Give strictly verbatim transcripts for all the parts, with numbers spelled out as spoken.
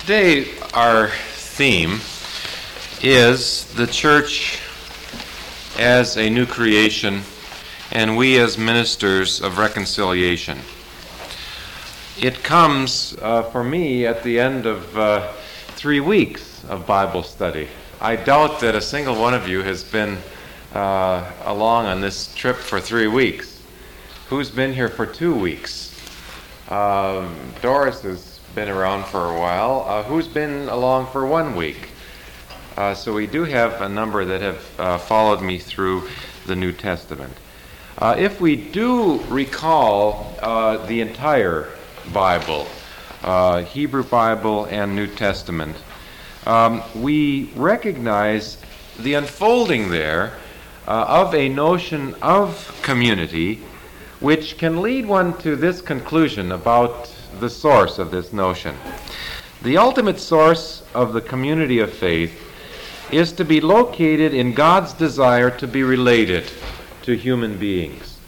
Today, our theme is the church as a new creation and we as ministers of reconciliation. It comes uh, for me at the end of uh, three weeks of Bible study. I doubt that a single one of you has been uh, along on this trip for three weeks. Who's been here for two weeks? Uh, Doris has been around for a while. Uh, who's been along for one week? Uh, so we do have a number that have uh, followed me through the New Testament. Uh, if we do recall uh, the entire Bible, uh, Hebrew Bible and New Testament, um, we recognize the unfolding there uh, of a notion of community which can lead one to this conclusion about the source of this notion. The ultimate source of the community of faith is to be located in God's desire to be related to human beings.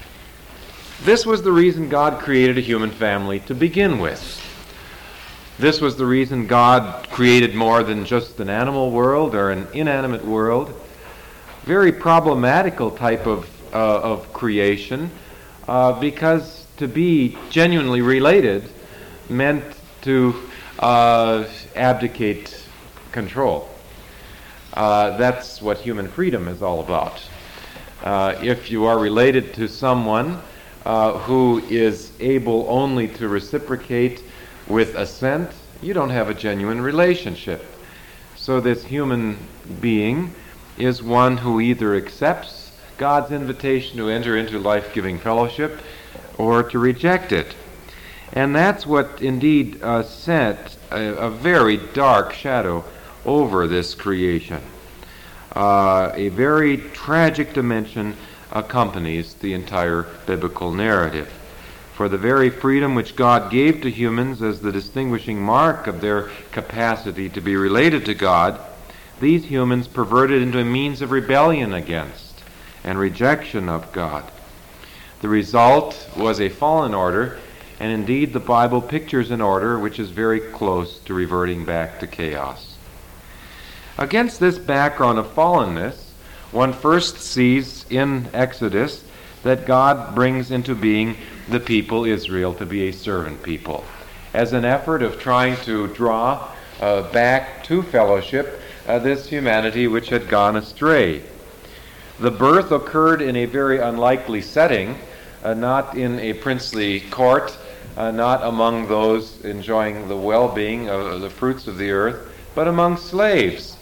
This was the reason God created a human family to begin with. This was the reason God created more than just an animal world or an inanimate world. Very problematical type of, uh, of creation, uh, because to be genuinely related meant to uh, abdicate control. Uh, that's what human freedom is all about. Uh, if you are related to someone uh, who is able only to reciprocate with assent, you don't have a genuine relationship. So this human being is one who either accepts God's invitation to enter into life-giving fellowship or to reject it. And that's what indeed uh, set a, a very dark shadow over this creation. Uh, a very tragic dimension accompanies the entire biblical narrative. For the very freedom which God gave to humans as the distinguishing mark of their capacity to be related to God, these humans perverted into a means of rebellion against and rejection of God. The result was a fallen order, and indeed the Bible pictures an order which is very close to reverting back to chaos. Against this background of fallenness, one first sees in Exodus that God brings into being the people Israel to be a servant people, as an effort of trying to draw uh, back to fellowship uh, this humanity which had gone astray. The birth occurred in a very unlikely setting, uh, not in a princely court, uh, not among those enjoying the well-being of the fruits of the earth, but among slaves.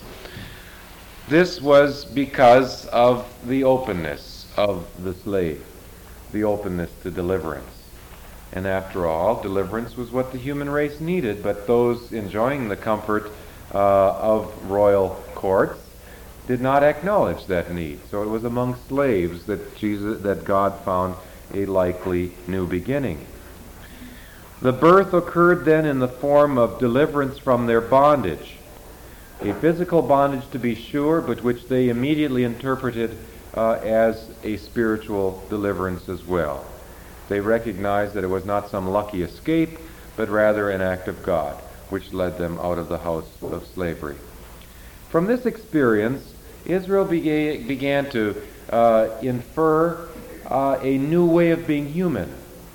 This was because of the openness of the slave, the openness to deliverance. And after all, deliverance was what the human race needed, but those enjoying the comfort uh, of royal courts did not acknowledge that need. So it was among slaves that Jesus, that God found a likely new beginning. The birth occurred then in the form of deliverance from their bondage. A physical bondage, to be sure, but which they immediately interpreted uh, as a spiritual deliverance as well. They recognized that it was not some lucky escape, but rather an act of God, which led them out of the house of slavery. From this experience, Israel began, began to uh, infer uh, a new way of being human,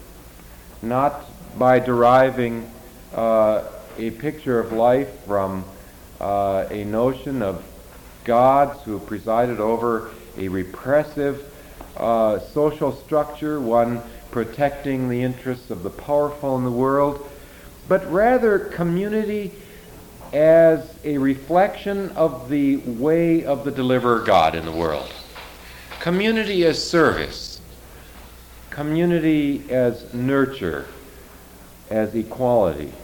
not by deriving uh, a picture of life from Uh, a notion of gods who presided over a repressive uh, social structure, one protecting the interests of the powerful in the world, but rather community as a reflection of the way of the deliverer God in the world. Community as service, community as nurture, as equality.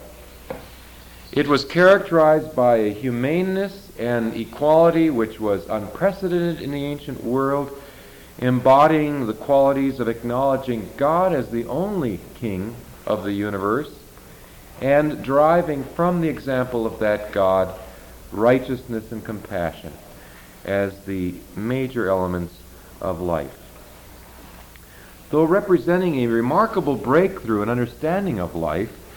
It was characterized by a humaneness and equality which was unprecedented in the ancient world, embodying the qualities of acknowledging God as the only King of the universe, and deriving from the example of that God righteousness and compassion as the major elements of life. Though representing a remarkable breakthrough in understanding of life,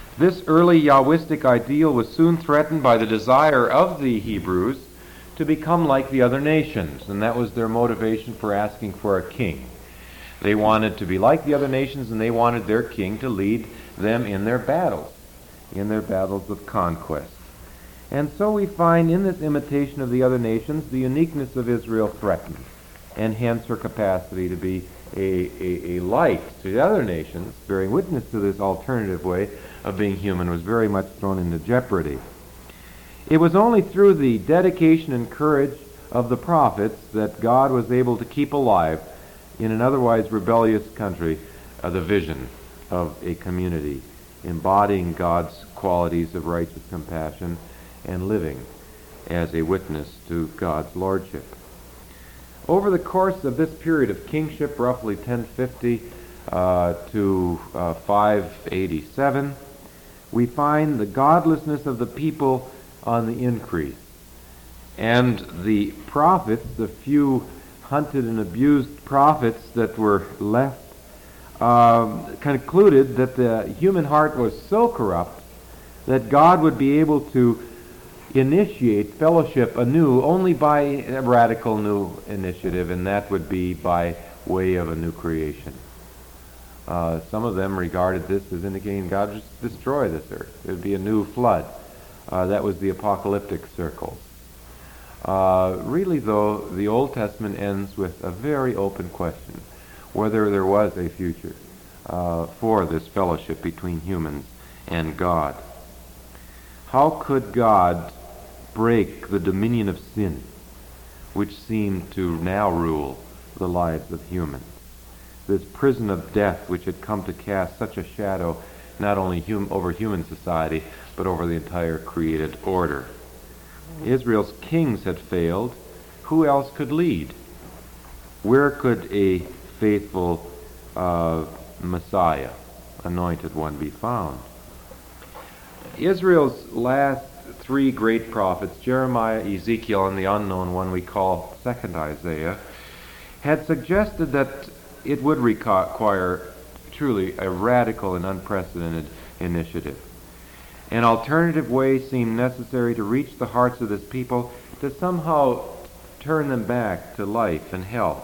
This early Yahwistic ideal was soon threatened by the desire of the Hebrews to become like the other nations, and that was their motivation for asking for a king. They wanted to be like the other nations, and they wanted their king to lead them in their battles, in their battles of conquest. And so we find in this imitation of the other nations the uniqueness of Israel threatened, and hence her capacity to be a, a, a light to the other nations, bearing witness to this alternative way of being human, was very much thrown into jeopardy. It was only through the dedication and courage of the prophets that God was able to keep alive in an otherwise rebellious country uh, the vision of a community embodying God's qualities of righteous compassion and living as a witness to God's lordship. Over the course of this period of kingship, roughly ten fifty uh, to uh, five eighty-seven, we find the godlessness of the people on the increase. And the prophets, the few hunted and abused prophets that were left, um, concluded that the human heart was so corrupt that God would be able to initiate fellowship anew only by a radical new initiative, and that would be by way of a new creation. Uh, some of them regarded this as indicating God would just destroy this earth. It would be a new flood. Uh, that was the apocalyptic circles. Uh, really, though, the Old Testament ends with a very open question, whether there was a future uh, for this fellowship between humans and God. How could God break the dominion of sin, which seemed to now rule the lives of humans? This prison of death which had come to cast such a shadow not only hum- over human society, but over the entire created order. Israel's kings had failed. Who else could lead? Where could a faithful uh, Messiah, anointed one, be found? Israel's last three great prophets, Jeremiah, Ezekiel, and the unknown one we call Second Isaiah, had suggested that it would require truly a radical and unprecedented initiative. An alternative way seemed necessary to reach the hearts of this people, to somehow turn them back to life and health.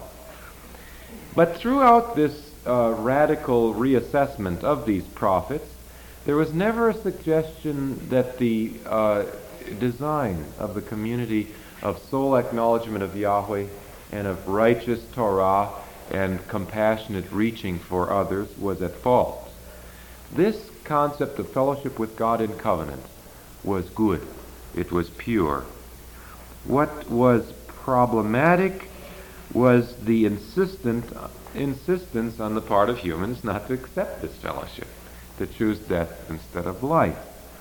But throughout this uh, radical reassessment of these prophets, there was never a suggestion that the uh, design of the community of sole acknowledgement of Yahweh and of righteous Torah and compassionate reaching for others was at fault. This concept of fellowship with God in covenant was good. It was pure. What was problematic was the insistent insistence on the part of humans not to accept this fellowship, to choose death instead of life.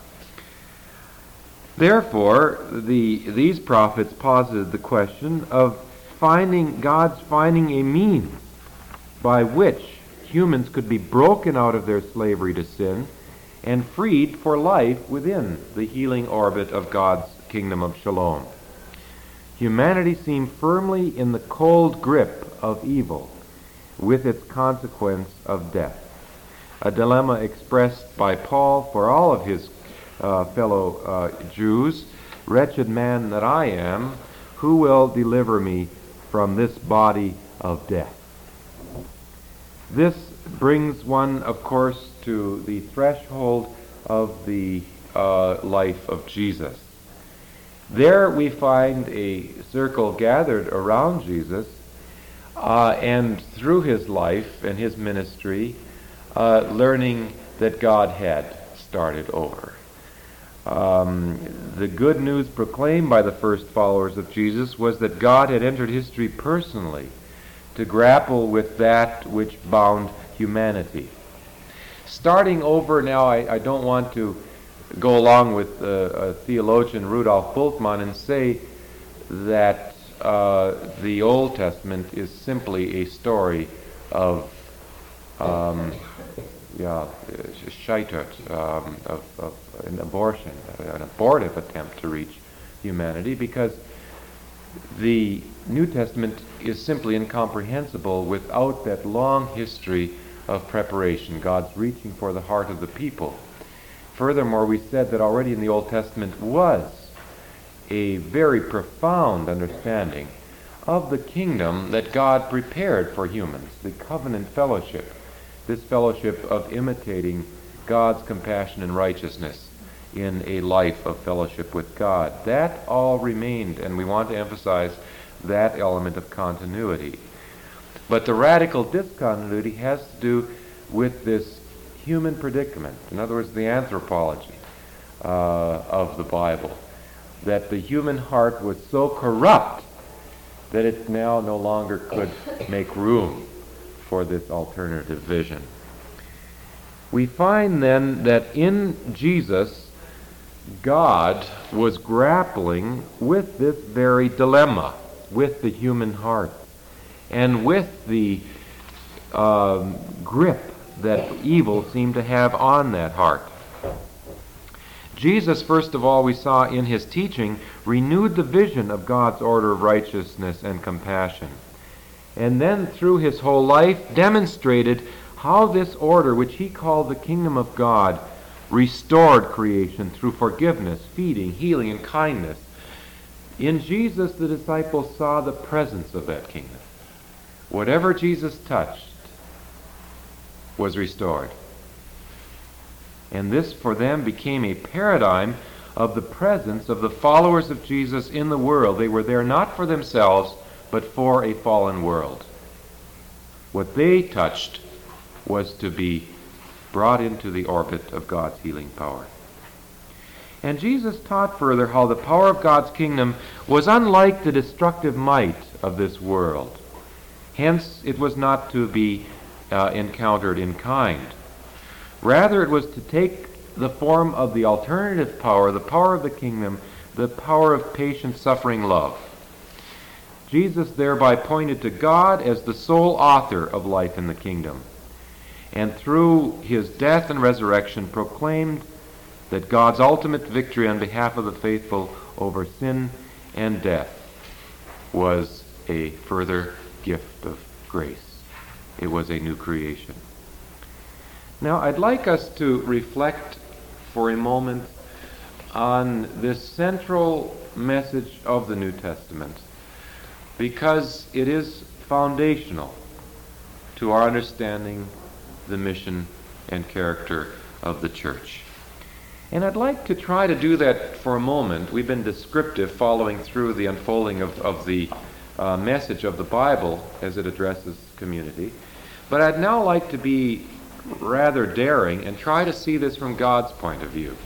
Therefore, the these prophets posited the question of finding God's finding a means by which humans could be broken out of their slavery to sin and freed for life within the healing orbit of God's kingdom of shalom. Humanity seemed firmly in the cold grip of evil, with its consequence of death. A dilemma expressed by Paul for all of his uh, fellow uh, Jews: "Wretched man that I am, who will deliver me from this body of death?" This brings one, of course, to the threshold of the uh, life of Jesus. There we find a circle gathered around Jesus, uh, and through his life and his ministry, uh, learning that God had started over. Um, the good news proclaimed by the first followers of Jesus was that God had entered history personally to grapple with that which bound humanity. Starting over now, I, I don't want to go along with uh, uh, theologian Rudolf Bultmann and say that uh, the Old Testament is simply a story of um, yeah, scheitert, um, of, of an abortion, an abortive attempt to reach humanity, because the New Testament is simply incomprehensible without that long history of preparation, God's reaching for the heart of the people. Furthermore, we said that already in the Old Testament was a very profound understanding of the kingdom that God prepared for humans, the covenant fellowship, this fellowship of imitating God's compassion and righteousness in a life of fellowship with God. That all remained, and we want to emphasize that element of continuity. But the radical discontinuity has to do with this human predicament, in other words, the anthropology uh, of the Bible, that the human heart was so corrupt that it now no longer could make room for this alternative vision. We find then that in Jesus, God was grappling with this very dilemma, with the human heart, and with the um, grip that evil seemed to have on that heart. Jesus, first of all, we saw in his teaching, renewed the vision of God's order of righteousness and compassion. And then through his whole life demonstrated how this order, which he called the kingdom of God, restored creation through forgiveness, feeding, healing, and kindness. In Jesus, the disciples saw the presence of that kingdom. Whatever Jesus touched was restored. And this for them became a paradigm of the presence of the followers of Jesus in the world. They were there not for themselves, but for a fallen world. What they touched was to be brought into the orbit of God's healing power. And Jesus taught further how the power of God's kingdom was unlike the destructive might of this world. Hence, it was not to be uh, encountered in kind. Rather, it was to take the form of the alternative power, the power of the kingdom, the power of patient, suffering love. Jesus thereby pointed to God as the sole author of life in the kingdom, and through his death and resurrection proclaimed that God's ultimate victory on behalf of the faithful over sin and death was a further gift of grace. It was a new creation. Now, I'd like us to reflect for a moment on this central message of the New Testament, because it is foundational to our understanding the mission and character of the church. And I'd like to try to do that for a moment. We've been descriptive following through the unfolding of, of the uh, message of the Bible as it addresses community. But I'd now like to be rather daring and try to see this from God's point of view.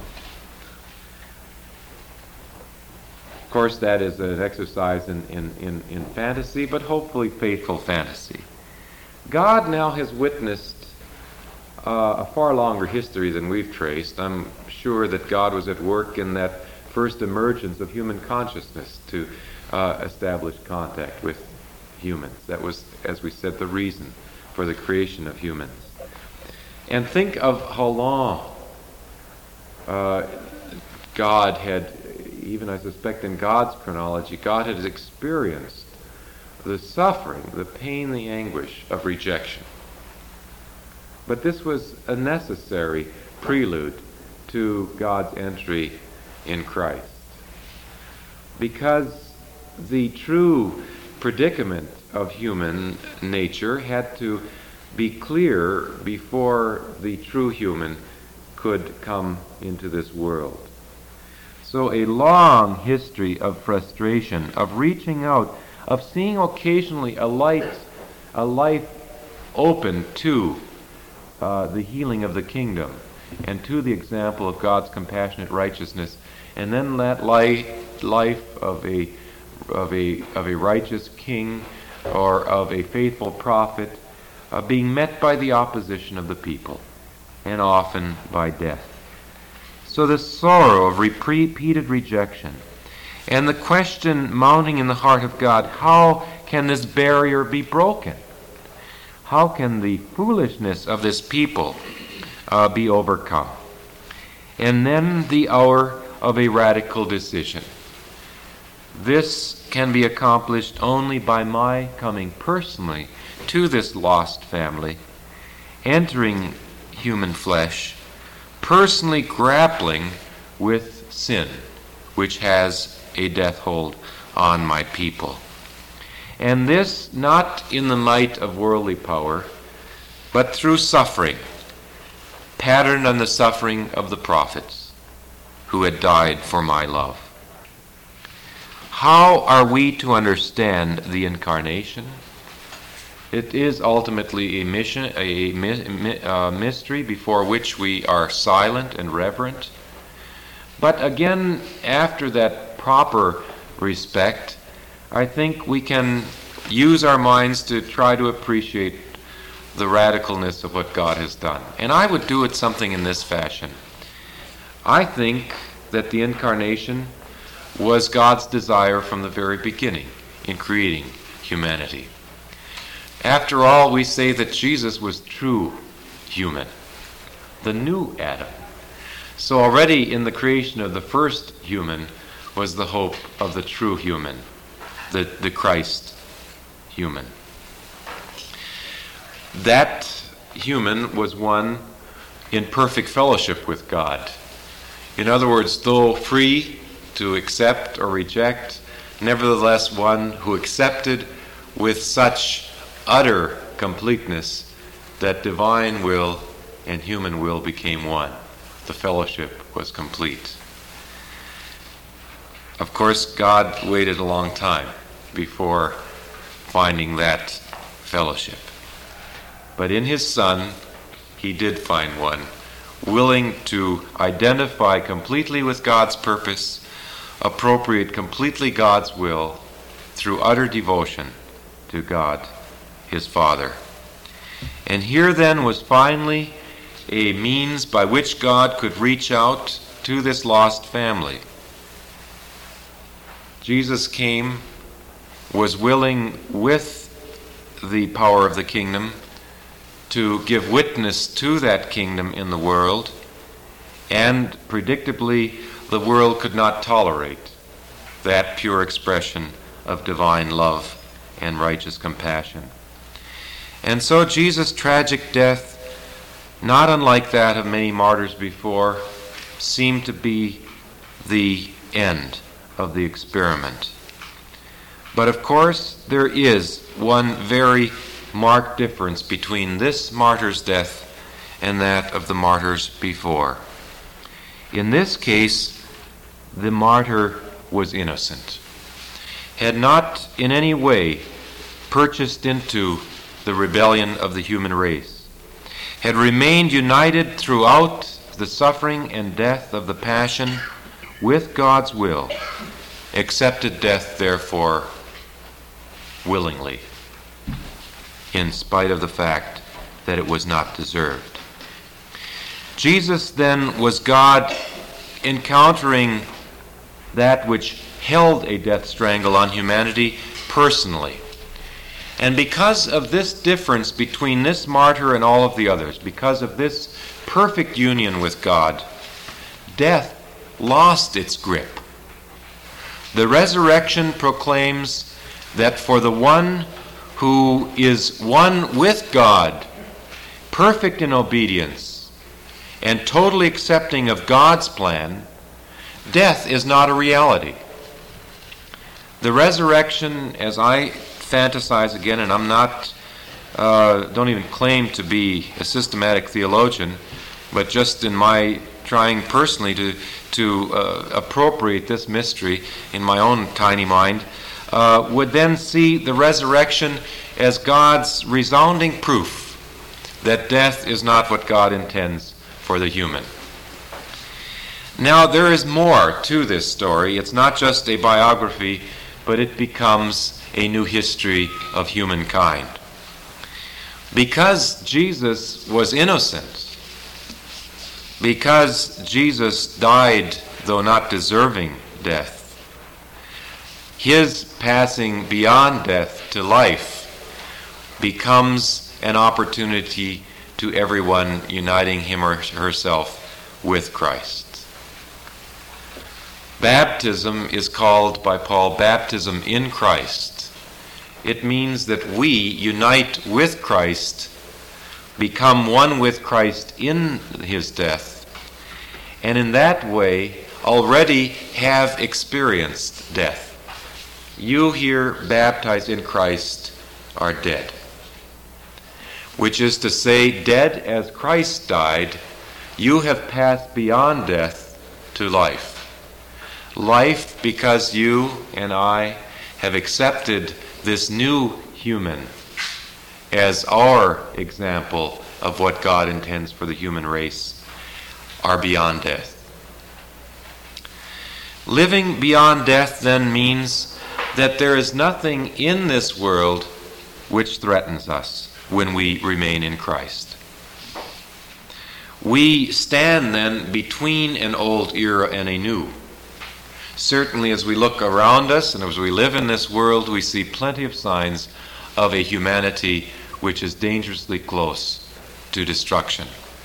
Of course, that is an exercise in, in, in, in fantasy, but hopefully faithful fantasy. God now has witnessed uh, a far longer history than we've traced. I'm sure that God was at work in that first emergence of human consciousness to uh, establish contact with humans. That was, as we said, the reason for the creation of humans. And think of how long uh, God had, even I suspect in God's chronology, God had experienced the suffering, the pain, the anguish of rejection. But this was a necessary prelude to God's entry in Christ. Because the true predicament of human nature had to be clear before the true human could come into this world. So a long history of frustration, of reaching out, of seeing occasionally a light, a life open to uh, the healing of the kingdom and to the example of God's compassionate righteousness, and then that life, life of a of a of a righteous king or of a faithful prophet uh, being met by the opposition of the people, and often by death. So the sorrow of repeated rejection, and the question mounting in the heart of God, how can this barrier be broken? How can the foolishness of this people uh, be overcome? And then the hour of a radical decision. This can be accomplished only by my coming personally to this lost family, entering human flesh, personally grappling with sin, which has a death hold on my people. And this not in the might of worldly power, but through suffering, patterned on the suffering of the prophets who had died for my love. How are we to understand the incarnation? It is ultimately a mission, a mi- uh, mystery before which we are silent and reverent. But again, after that proper respect, I think we can use our minds to try to appreciate the radicalness of what God has done. And I would do it something in this fashion. I think that the incarnation was God's desire from the very beginning in creating humanity. After all, we say that Jesus was true human, the new Adam. So already in the creation of the first human was the hope of the true human, the, the Christ human. That human was one in perfect fellowship with God. In other words, though free to accept or reject, nevertheless one who accepted with such utter completeness that divine will and human will became one. The fellowship was complete. Of course, God waited a long time before finding that fellowship. But in his Son, he did find one, willing to identify completely with God's purpose, appropriate completely God's will through utter devotion to God, his Father. And here then was finally a means by which God could reach out to this lost family. Jesus came, was willing with the power of the kingdom to give witness to that kingdom in the world, and predictably the world could not tolerate that pure expression of divine love and righteous compassion. And so Jesus' tragic death, not unlike that of many martyrs before, seemed to be the end of the experiment. But of course, there is one very marked difference between this martyr's death and that of the martyrs before. In this case, the martyr was innocent, had not in any way purchased into the rebellion of the human race, had remained united throughout the suffering and death of the Passion with God's will, accepted death, therefore, willingly, in spite of the fact that it was not deserved. Jesus then was God encountering that which held a death strangle on humanity personally. And because of this difference between this martyr and all of the others, because of this perfect union with God, death lost its grip. The resurrection proclaims that for the one who is one with God, perfect in obedience, and totally accepting of God's plan, death is not a reality. The resurrection, as I fantasize again, and I'm not, uh, don't even claim to be a systematic theologian, but just in my trying personally to, to uh, appropriate this mystery in my own tiny mind, Uh, would then see the resurrection as God's resounding proof that death is not what God intends for the human. Now, there is more to this story. It's not just a biography, but it becomes a new history of humankind. Because Jesus was innocent, because Jesus died, though not deserving death, his passing beyond death to life becomes an opportunity to everyone uniting him or herself with Christ. Baptism is called by Paul baptism in Christ. It means that we unite with Christ, become one with Christ in his death, and in that way already have experienced death. You here baptized in Christ are dead, which is to say, dead as Christ died, you have passed beyond death to life. Life because you and I have accepted this new human as our example of what God intends for the human race, are beyond death. Living beyond death then means that there is nothing in this world which threatens us when we remain in Christ. We stand then between an old era and a new. Certainly as we look around us and as we live in this world, we see plenty of signs of a humanity which is dangerously close to destruction.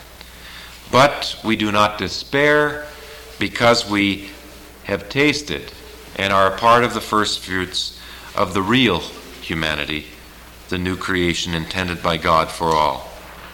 But we do not despair, because we have tasted and are a part of the first fruits of the real humanity, the new creation intended by God for all.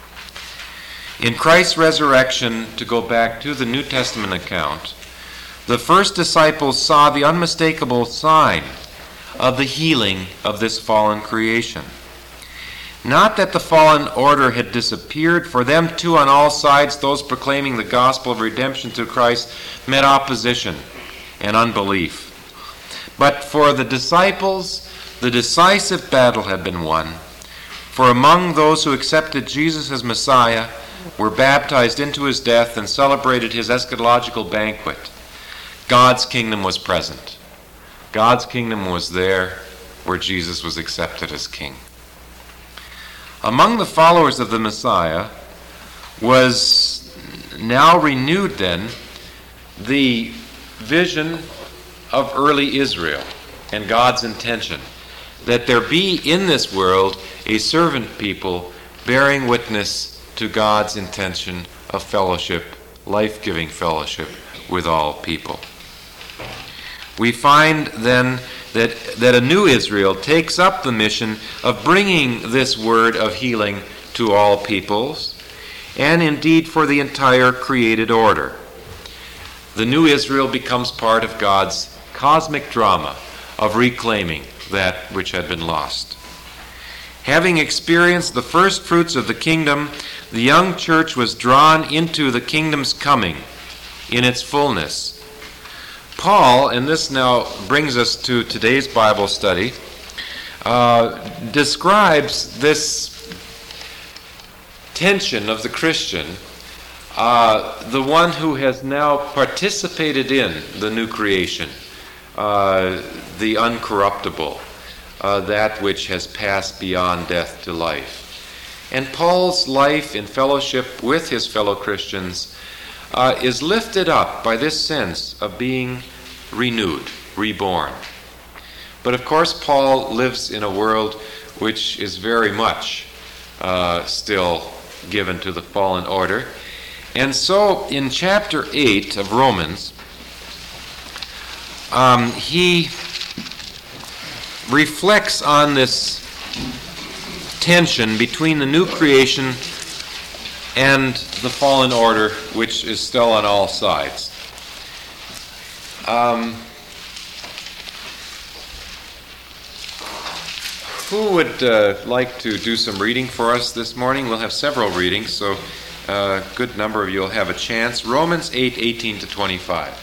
In Christ's resurrection, to go back to the New Testament account, the first disciples saw the unmistakable sign of the healing of this fallen creation. Not that the fallen order had disappeared. For them too, on all sides, those proclaiming the gospel of redemption through Christ met opposition and unbelief. But for the disciples, the decisive battle had been won. For among those who accepted Jesus as Messiah, were baptized into his death, and celebrated his eschatological banquet, God's kingdom was present. God's kingdom was there where Jesus was accepted as king. Among the followers of the Messiah was now renewed then the vision of early Israel and God's intention that there be in this world a servant people bearing witness to God's intention of fellowship, life-giving fellowship with all people. We find then that, that a new Israel takes up the mission of bringing this word of healing to all peoples, and indeed for the entire created order. The new Israel becomes part of God's cosmic drama of reclaiming that which had been lost. Having experienced the first fruits of the kingdom, the young church was drawn into the kingdom's coming in its fullness. Paul, and this now brings us to today's Bible study, uh, describes this tension of the Christian, uh, the one who has now participated in the new creation, uh, the uncorruptible, uh, that which has passed beyond death to life. And Paul's life in fellowship with his fellow Christians uh, is lifted up by this sense of being renewed, reborn. But of course, Paul lives in a world which is very much uh, still given to the fallen order. And so in chapter eight of Romans, um, he reflects on this tension between the new creation and the fallen order, which is still on all sides. Um, who would uh, like to do some reading for us this morning? We'll have several readings, so a good number of you will have a chance. Romans eight, eighteen to twenty-five.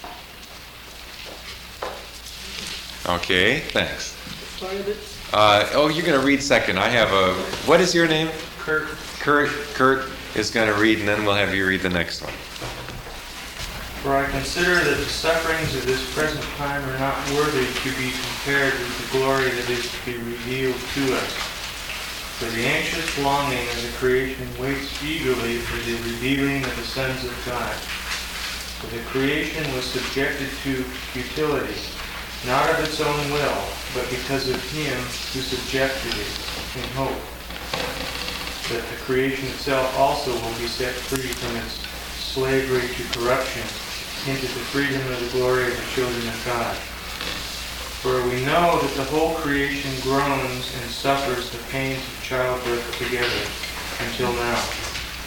Okay, thanks. Uh, oh, you're going to read second. I have a... What is your name? Kurt. Kurt. Kurt is going to read, and then we'll have you read the next one. For I consider that the sufferings of this present time are not worthy to be compared with the glory that is to be revealed to us. For the anxious longing of the creation waits eagerly for the revealing of the sons of God. For the creation was subjected to futility, not of its own will, but because of him who subjected it in hope, that the creation itself also will be set free from its slavery to corruption into the freedom of the glory of the children of God. For we know that the whole creation groans and suffers the pains of childbirth together until now.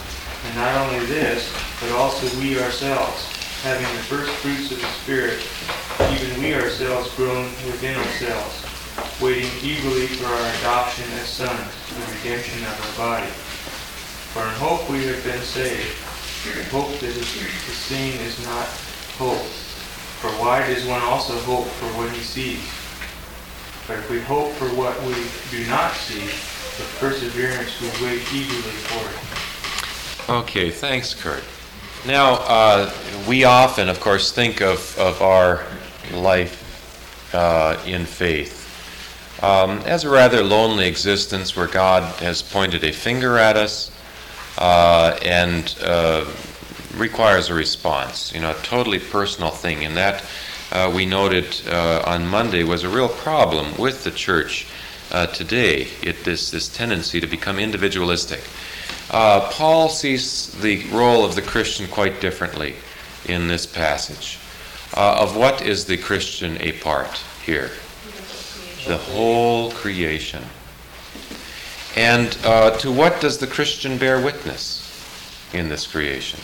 And not only this, but also we ourselves, having the first fruits of the Spirit, even we ourselves groan within ourselves, waiting eagerly for our adoption as sons, the redemption of our body. For in hope we have been saved. Hope that is seen is not hope. For why does one also hope for what he sees? But if we hope for what we do not see, with perseverance we wait eagerly for it. Okay, thanks, Kurt. Now, uh, we often, of course, think of, of our life uh, in faith um, as a rather lonely existence where God has pointed a finger at us uh, and uh, requires a response, you know, a totally personal thing. And that, uh, we noted uh, on Monday, was a real problem with the church uh, today, it, this, this tendency to become individualistic. Uh, Paul sees the role of the Christian quite differently in this passage. Uh, of what is the Christian a part here? The whole creation. And uh, to what does the Christian bear witness in this creation?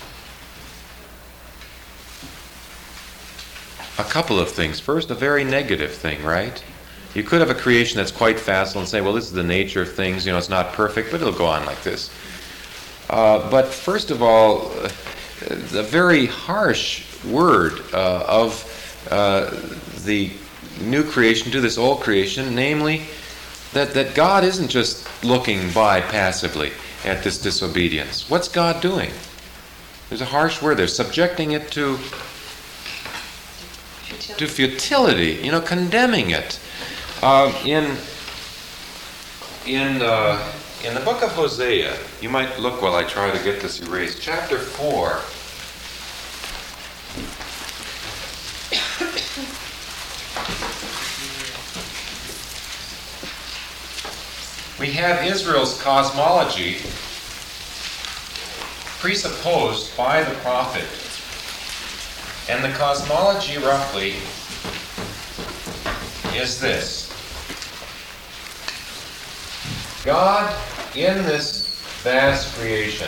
A couple of things. First, a very negative thing, right? You could have a creation that's quite facile and say, well, this is the nature of things, you know, it's not perfect, but it'll go on like this. Uh, but first of all, uh, the very harsh word uh, of uh, the new creation to this old creation, namely that, that God isn't just looking by passively at this disobedience. What's God doing? There's a harsh word there, subjecting it to, to futility, you know, condemning it. Uh, in in uh, in the book of Hosea, you might look while I try to get this erased. Chapter four. We have Israel's cosmology presupposed by the prophet, and the cosmology roughly is this. God, in this vast creation,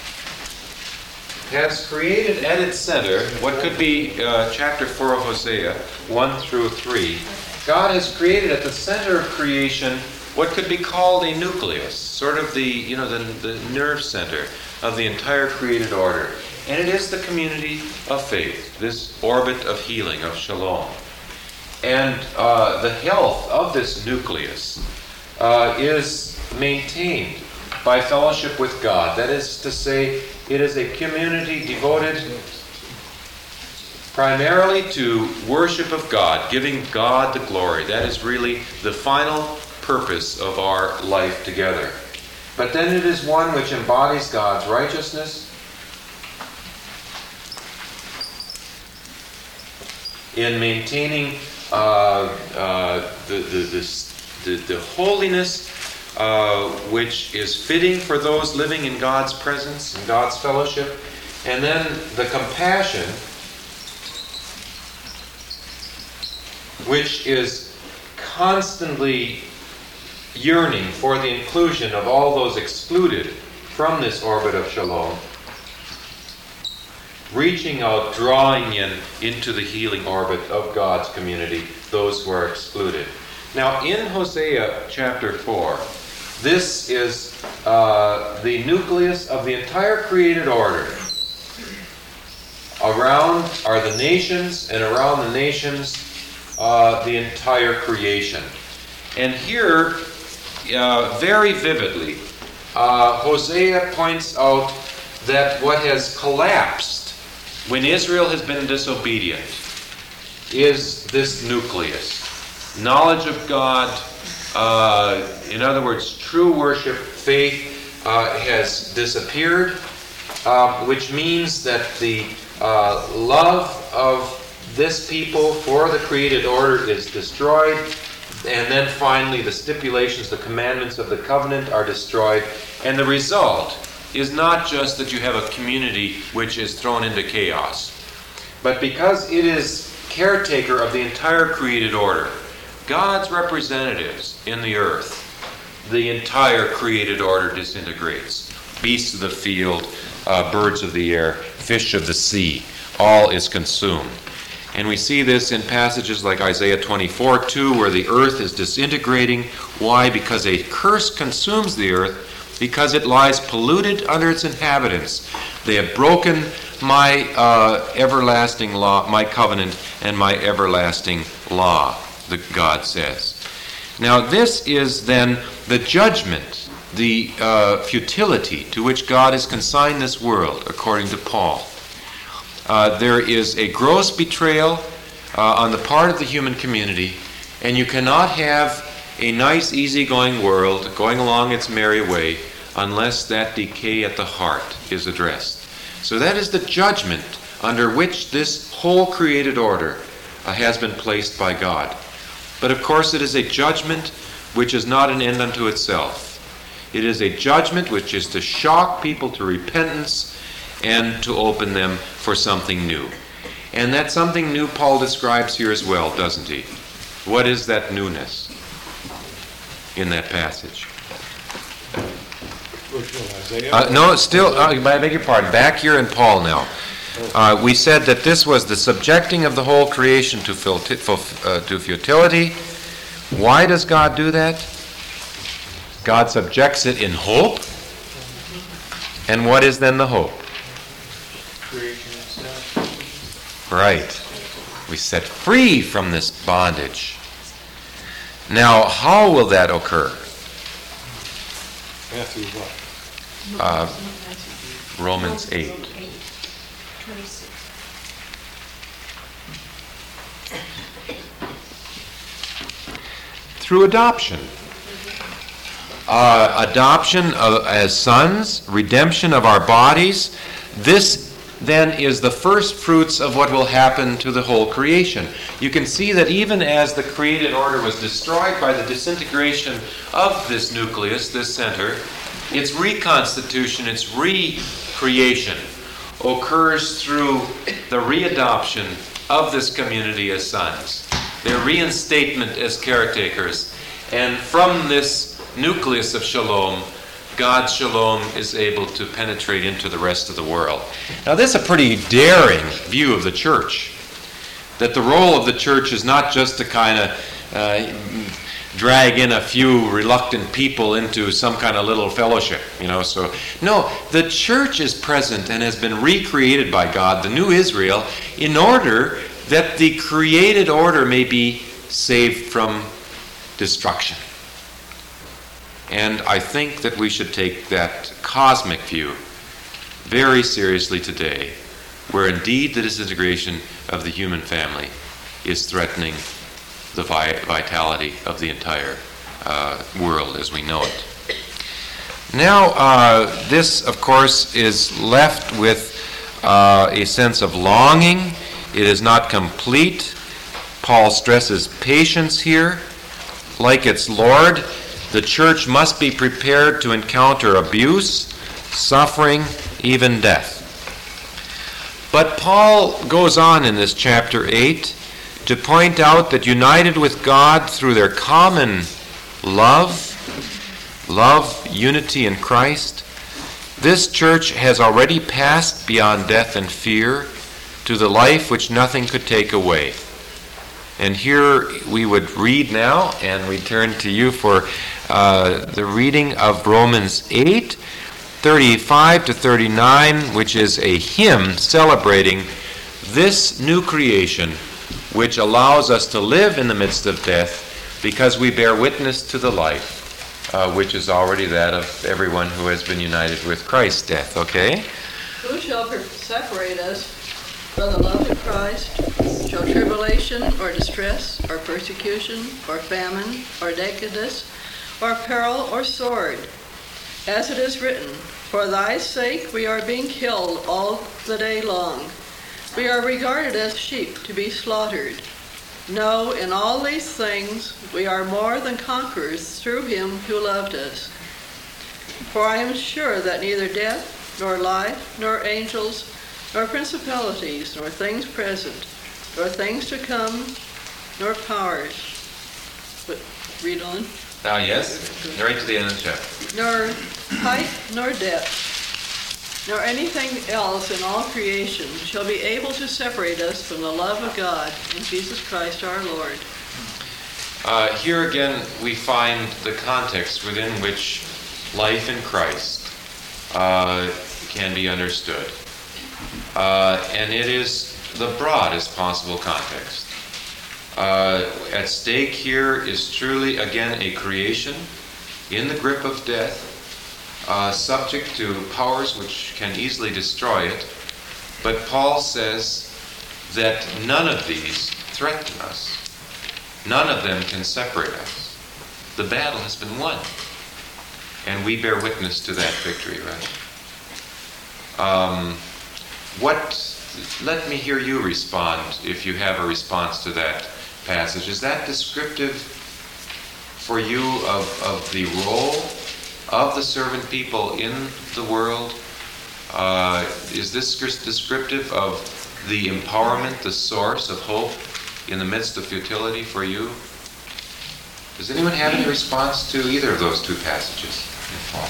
has created at its center what could be uh, chapter four of Hosea, one through three. God has created at the center of creation what could be called a nucleus, sort of the, you know, the, the nerve center of the entire created order. And it is the community of faith, this orbit of healing, of shalom. And uh, the health of this nucleus uh, is maintained by fellowship with God. That is to say, it is a community devoted primarily to worship of God, giving God the glory. That is really the final purpose of our life together. But then it is one which embodies God's righteousness in maintaining uh, uh, the, the, this, the, the holiness uh, which is fitting for those living in God's presence, in God's fellowship, and then the compassion which is constantly yearning for the inclusion of all those excluded from this orbit of shalom, reaching out, drawing in into the healing orbit of God's community, those who are excluded. Now, in Hosea chapter four, this is uh, the nucleus of the entire created order. Around are the nations, and around the nations, uh, the entire creation. And here, uh, very vividly, uh, Hosea points out that what has collapsed when Israel has been disobedient is this nucleus. Knowledge of God, uh, in other words, true worship, faith, uh, has disappeared, uh, which means that the uh, love of this people for the created order is destroyed, and then finally the stipulations, the commandments of the covenant are destroyed, and the result is not just that you have a community which is thrown into chaos, but because it is caretaker of the entire created order, God's representatives in the earth, the entire created order disintegrates. beasts of the field, uh, birds of the air, fish of the sea. All is consumed. And we see this in passages like Isaiah twenty-four two, where the earth is disintegrating. Why? Because a curse consumes the earth, because it lies polluted under its inhabitants. They have broken my uh, everlasting law, my covenant, and my everlasting law, the God says. Now this is then the judgment, the uh, futility to which God has consigned this world, according to Paul. Uh, there is a gross betrayal uh, on the part of the human community, and you cannot have a nice, easygoing world going along its merry way unless that decay at the heart is addressed. So that is the judgment under which this whole created order uh, has been placed by God. But of course it is a judgment which is not an end unto itself. It is a judgment which is to shock people to repentance and to open them for something new. And that something new Paul describes here as well, doesn't he? What is that newness in that passage? Uh, no, still, uh, I beg your pardon, back here in Paul now. Uh, we said that this was the subjecting of the whole creation to, futi- uh, to futility. Why does God do that? God subjects it in hope. And what is then the hope? Creation itself. Right. We set free from this bondage. Now, how will that occur? Matthew what? Uh, Romans eight. Through adoption. Uh, adoption of, as sons, redemption of our bodies. This then is the first fruits of what will happen to the whole creation. You can see that even as the created order was destroyed by the disintegration of this nucleus, this center, its reconstitution, its recreation occurs through the readoption of this community as sons, their reinstatement as caretakers, and from this nucleus of shalom, God's shalom is able to penetrate into the rest of the world. Now this is a pretty daring view of the church, that the role of the church is not just to kind of uh, drag in a few reluctant people into some kind of little fellowship, you know. So no, the church is present and has been recreated by God, the new Israel, in order that the created order may be saved from destruction. And I think that we should take that cosmic view very seriously today, where indeed the disintegration of the human family is threatening the vi- vitality of the entire uh, world as we know it. Now, uh, this, of course, is left with uh, a sense of longing. It is not complete. Paul stresses patience here. Like its Lord, the church must be prepared to encounter abuse, suffering, even death. But Paul goes on in this chapter eight to point out that united with God through their common love, love, unity in Christ, this church has already passed beyond death and fear to the life which nothing could take away. And here we would read now, and we turn to you for uh, the reading of Romans eight, thirty-five to thirty-nine, which is a hymn celebrating this new creation, which allows us to live in the midst of death because we bear witness to the life, uh, which is already that of everyone who has been united with Christ's death. Okay? Who shall separate us from the love of Christ? Shall tribulation, or distress, or persecution, or famine, or nakedness, or peril, or sword? As it is written, for thy sake we are being killed all the day long. We are regarded as sheep to be slaughtered. No, in all these things we are more than conquerors through him who loved us. For I am sure that neither death, nor life, nor angels, nor principalities, nor things present, nor things to come, nor powers. But read on. Now, yes, right to the end of the chapter. Nor height, nor depth, nor anything else in all creation shall be able to separate us from the love of God in Jesus Christ our Lord. Uh, here again we find the context within which life in Christ uh, can be understood. Uh, and it is the broadest possible context. Uh, at stake here is truly, again, a creation in the grip of death, uh, subject to powers which can easily destroy it. But Paul says that none of these threaten us. None of them can separate us. The battle has been won. And we bear witness to that victory, right? Um, what, let me hear you respond if you have a response to that passage. Is that descriptive for you of, of the role of the servant people in the world? Uh, is this descriptive of the empowerment, the source of hope in the midst of futility for you? Does anyone have any response to either of those two passages in Paul?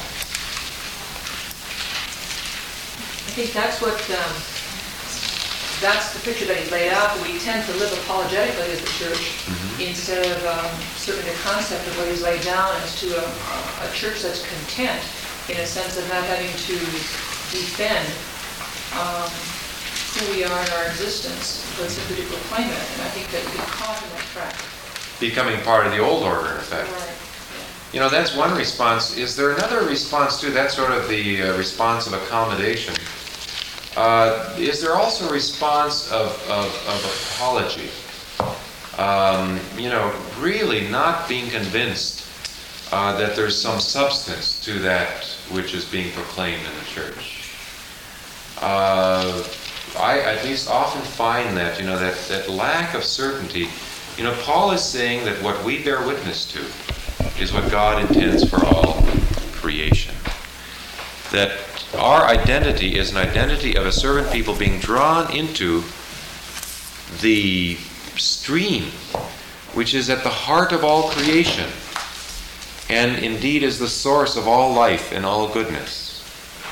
I think that's what, um, that's the picture that he's laid out. We tend to live apologetically as the church mm-hmm. instead of um, certainly the concept of what he's laid down as to a, a church that's content in a sense of not having to defend um, who we are in our existence, but simply to proclaim it. And I think that we get caught in that track. Becoming part of the old order, in effect. Right. Yeah. You know, that's one response. Is there another response too? That's sort of the uh, response of accommodation. Uh, is there also a response of, of, of apology? Um, you know, really not being convinced uh, that there's some substance to that which is being proclaimed in the church. Uh, I at least often find that, you know, that, that lack of certainty. You know, Paul is saying that what we bear witness to is what God intends for all creation. That our identity is an identity of a servant people being drawn into the stream which is at the heart of all creation and indeed is the source of all life and all goodness.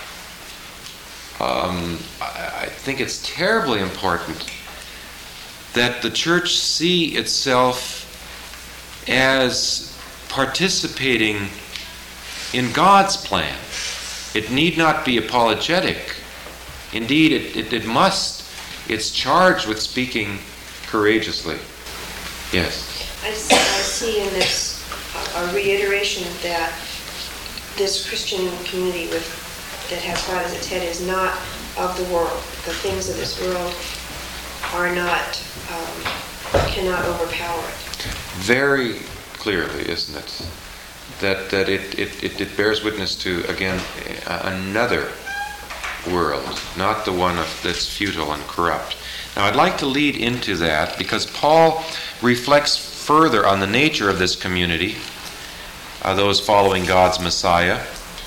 Um, I, I think it's terribly important that the church see itself as participating in God's plan. It need not be apologetic. Indeed, it, it, it must. It's charged with speaking courageously. Yes? I see, I see in this a reiteration that this Christian community with that has God as its head is not of the world. The things of this world are not, um, cannot overpower it. Very clearly, isn't it? That that it, it, it, it bears witness to, again, another world, not the one of, that's futile and corrupt. Now, I'd like to lead into that because Paul reflects further on the nature of this community, uh, those following God's Messiah.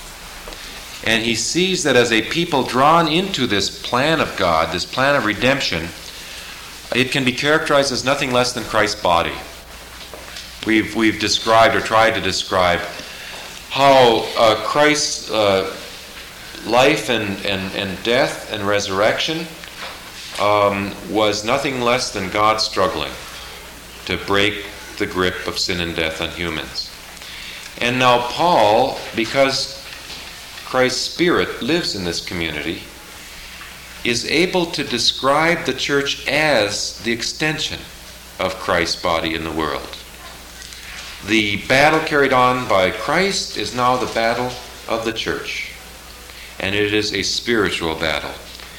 And he sees that as a people drawn into this plan of God, this plan of redemption, it can be characterized as nothing less than Christ's body. We've we've described or tried to describe how uh, Christ's uh, life and, and, and death and resurrection um, was nothing less than God struggling to break the grip of sin and death on humans. And now Paul, because Christ's Spirit lives in this community, is able to describe the church as the extension of Christ's body in the world. The battle carried on by Christ is now the battle of the church. And it is a spiritual battle,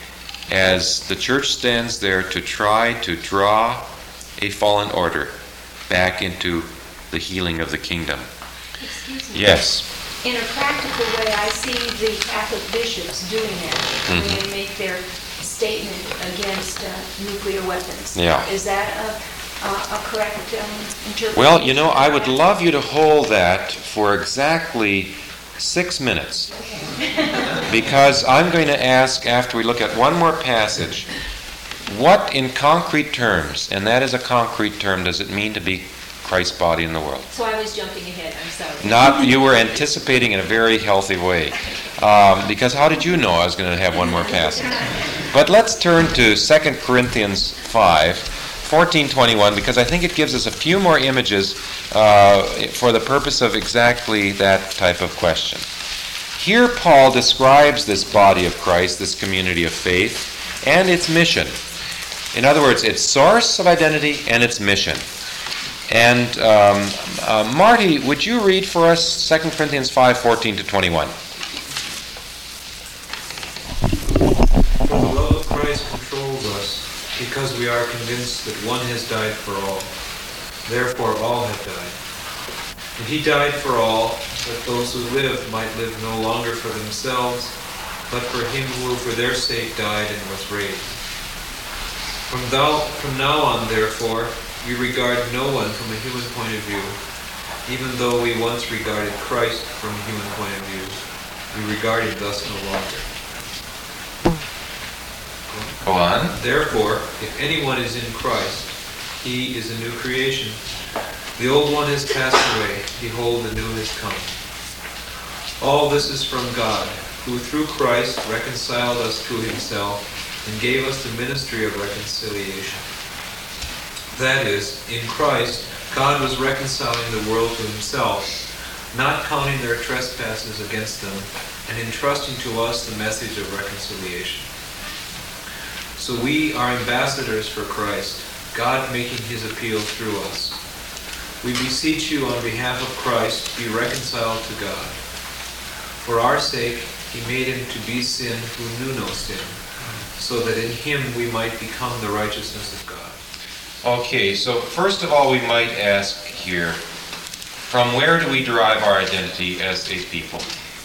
as the church stands there to try to draw a fallen order back into the healing of the kingdom. Excuse me. Yes. In a practical way, I see the Catholic bishops doing that mm-hmm. when they make their statement against uh, nuclear weapons. Yeah. Is that a... Uh, a correct um, interpretation? Well, you know, I would love you to hold that for exactly six minutes. Okay. Because I'm going to ask, after we look at one more passage, what in concrete terms, and that is a concrete term, does it mean to be Christ's body in the world? So I was jumping ahead, I'm sorry. Not, you were anticipating in a very healthy way. Um, because how did you know I was going to have one more passage? But let's turn to Second Corinthians five, fourteen, twenty-one, because I think it gives us a few more images uh, for the purpose of exactly that type of question. Here Paul describes this body of Christ, this community of faith, and its mission. In other words, its source of identity and its mission. And um, uh, Marty, would you read for us Second Corinthians five, fourteen to twenty-one? For the love of Christ controls us, because we are convinced that one has died for all. Therefore all have died. And he died for all, that those who live might live no longer for themselves, but for him who for their sake died and was raised. From, thou, from now on, therefore, we regard no one from a human point of view, even though we once regarded Christ from a human point of view. We regard him thus no longer. Go on. Therefore, if anyone is in Christ, he is a new creation. The old one has passed away. Behold, the new has come. All this is from God, who through Christ reconciled us to himself and gave us the ministry of reconciliation. That is, in Christ, God was reconciling the world to himself, not counting their trespasses against them, and entrusting to us the message of reconciliation. So we are ambassadors for Christ, God making his appeal through us. We beseech you on behalf of Christ, be reconciled to God. For our sake, he made him to be sin who knew no sin, so that in him we might become the righteousness of God. Okay, so first of all, we might ask here, from where do we derive our identity as a people?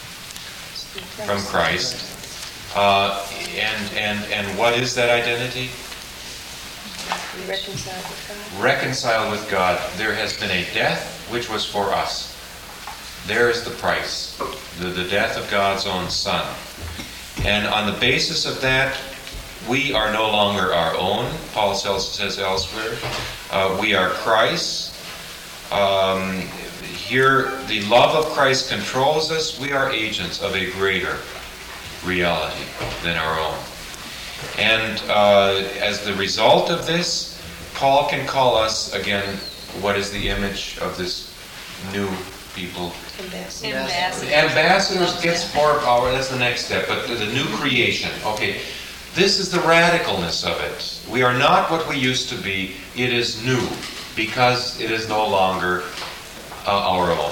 From Christ. Uh, and, and, and what is that identity? Reconciled with God. Reconciled with God. There has been a death which was for us. There is the price, the, the death of God's own Son. And on the basis of that, we are no longer our own, Paul says elsewhere. Uh, we are Christ's. Um, here, the love of Christ controls us. We are agents of a greater reality than our own. And uh, as the result of this, Paul can call us, again, what is the image of this new people? Ambassadors. Ambassadors. Ambassadors gets more power. That's the next step. But the, the new creation. Okay, this is the radicalness of it. We are not what we used to be. It is new because it is no longer uh, our own.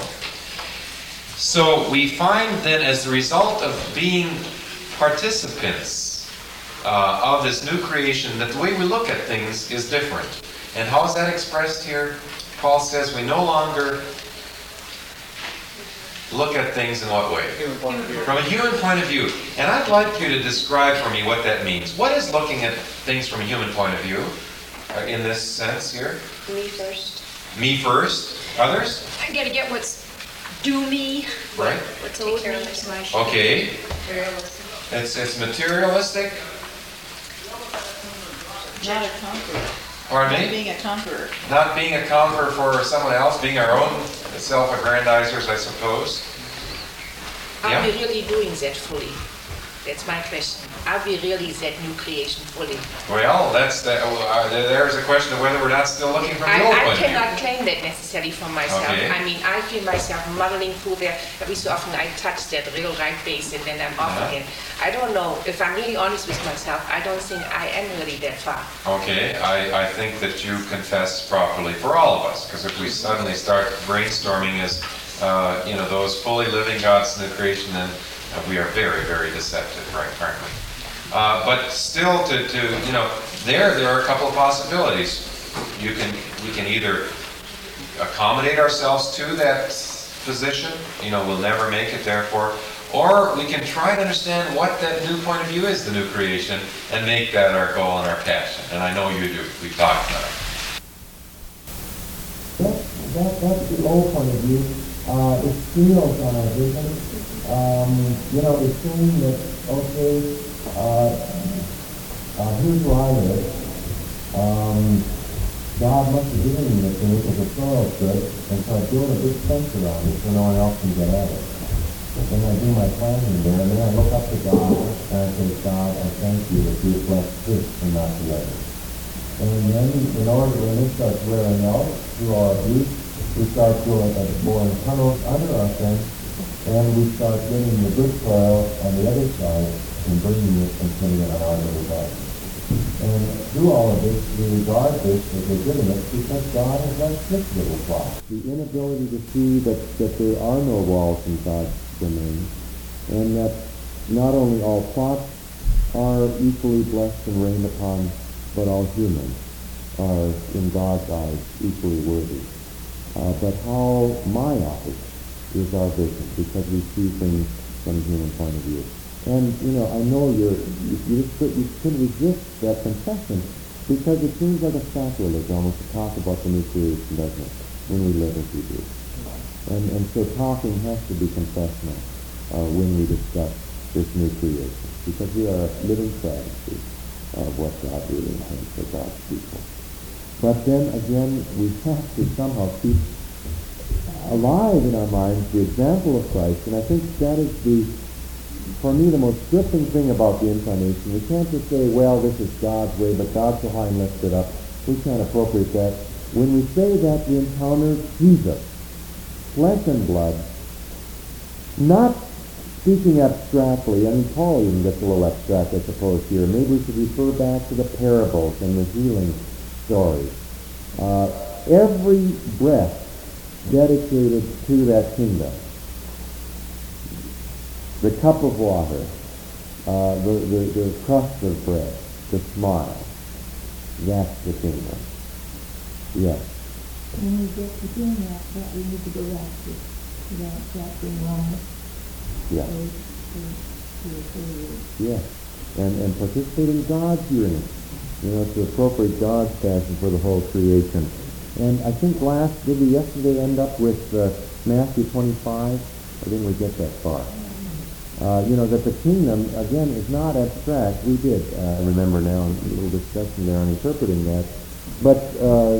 So we find then, as the result of being participants uh, of this new creation, that the way we look at things is different. And how is that expressed here? Paul says we no longer look at things in what way? From a human point of view. And I'd like you to describe for me what that means. What is looking at things from a human point of view uh, in this sense here? Me first. Me first. Others? I gotta get what's due me. Right. What's Take owed care me. of this life. Okay. It's, it's materialistic. Not a conqueror. Pardon Not me? being a conqueror. Not being a conqueror for someone else, being our own self-aggrandizers, I suppose. Are Yeah. we really doing that fully? That's my question. Are we really that new creation fully? Well, that's the, uh, there's a question of whether we're not still looking from I, the old I point of view. cannot claim that necessarily for myself. Okay. I mean, I feel myself muddling through there. Every so often I touch that real right base and then I'm off Uh-huh. again. I don't know. If I'm really honest with myself, I don't think I am really that far. Okay, I, I think that you confess properly for all of us, because if we suddenly start brainstorming as, uh, you know, those fully living God's new creation, then uh, we are very, very deceptive, right, aren't we? Uh, but still, to, to, you know, there, there are a couple of possibilities. You can, we can either accommodate ourselves to that position, you know, we'll never make it, therefore, or we can try to understand what that new point of view is, the new creation, and make that our goal and our passion. And I know you do. We've talked about it. That's, that, that's the old point of view. Uh, it steals on our vision. Um, you know, it seems that, okay, uh, uh, here's where I live. Um, God must have given me the truth of the soil good, and so I build a big fence around it so no one else can get at it. and I do my planning there, and then I look up to God, and I say, God, I thank you that you blessed this and not the other. And then, in order, when this starts wearing out through our abuse, we start doing uh, boring tunnels under our fence, and we start getting the good soil on the other side and bringing it and putting it on our little garden. And through all of this, we regard this as legitimate because God has left this little plot. The inability to see that, that there are no walls in God's domain, and that not only all plots are equally blessed and rained upon, but all humans are, in God's eyes, equally worthy. Uh, but how myopic is our vision, because we see things from a human point of view. And, you know, I know you're, you, you, just could, you couldn't resist that confession, because it seems like a sacrilege almost to talk about the new creation, doesn't it, when we live as we do. And, and so talking has to be confessional uh, when we discuss this new creation, because we are a living travesty of what God really intends for God's people. But then again, we have to somehow keep alive in our minds the example of Christ, and I think that is the, for me, the most gripping thing about the incarnation. We can't just say, well, this is God's way, but God's so high and lifted up. We can't appropriate that. When we say that, we encounter Jesus, flesh and blood, not speaking abstractly. I mean, Paul even gets a little abstract, I suppose, here. Maybe we should refer back to the parables and the healing stories. Uh, every breath dedicated to that kingdom. The cup of water, uh, the, the, the crust of bread, the smile, that's the kingdom. Yes. When we get to doing that, that we need to go back to that chapter in Romans. Yeah. Yeah. Yeah. And, and participate in God's unity. You know, to appropriate God's passion for the whole creation. And I think last, did we yesterday end up with uh, Matthew twenty-five? I didn't we get that far? Uh, you know, that the kingdom, again, is not abstract. We did, uh, remember now, a little discussion there on interpreting that. But uh,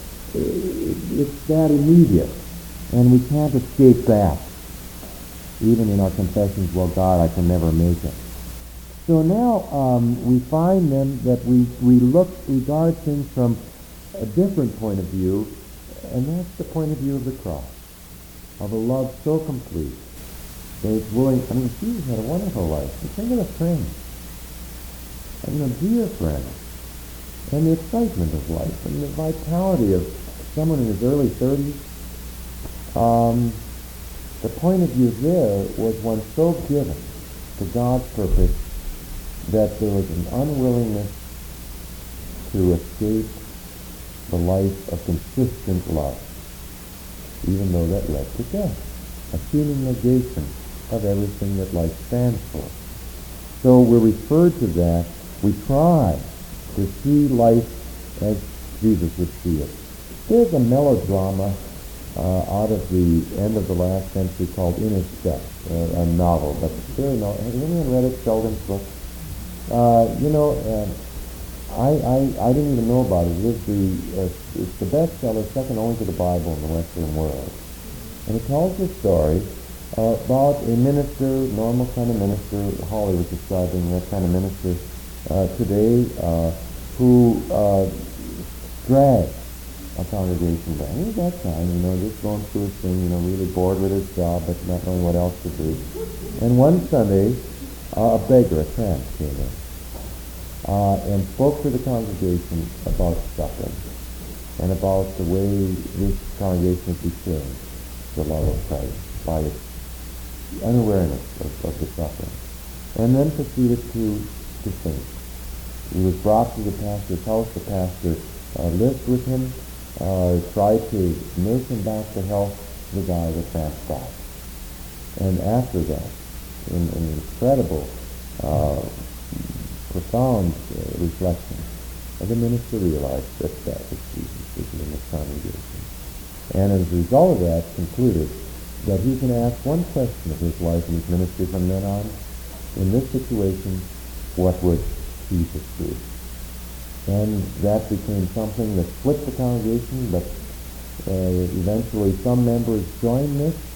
it's that immediate, and we can't escape that. Even in our confessions, well, God, I can never make it. So now um, we find then that we, we look, regard things from a different point of view, and that's the point of view of the cross, of a love so complete that it's willing. I mean, Jesus had a wonderful life. And think of the friends, and the dear friends, and the excitement of life, and the vitality of someone in his early thirties. Um, the point of view there was one so given to God's purpose that there was an unwillingness to escape the life of consistent love, even though that led to death, a human negation of everything that life stands for. So we're referred to that. We try to see life as Jesus would see it. There's a melodrama uh, out of the end of the last century called In His Steps, uh, a novel, but very no. Has anyone read it? Sheldon's book. Uh, you know, uh, I, I I didn't even know about it. It is the uh, it's the bestseller, second only to the Bible in the Western world, and it tells the story uh, about a minister, normal kind of minister. Holly was describing that kind of minister uh, today, uh, who uh, dragged a congregation down. He was that time, you know, just going through his thing, you know, really bored with his job, but not knowing what else to do. And one Sunday, uh, a beggar, a tramp, came in. Uh, and spoke to the congregation about suffering and about the way this congregation has betrayed the love of Christ by its unawareness of, of the suffering. And then proceeded to, to sing. He was brought to the pastor's house. The pastor uh, lived with him, uh, tried to nurse him back to health. The guy was passed out. And after that, in an incredible uh, profound uh, reflection, and the minister realized that that was Jesus speaking in this congregation. And as a result of that, concluded that he can ask one question of his life and his ministry from then on. In this situation, what would Jesus do? And that became something that split the congregation, but uh, eventually some members joined this,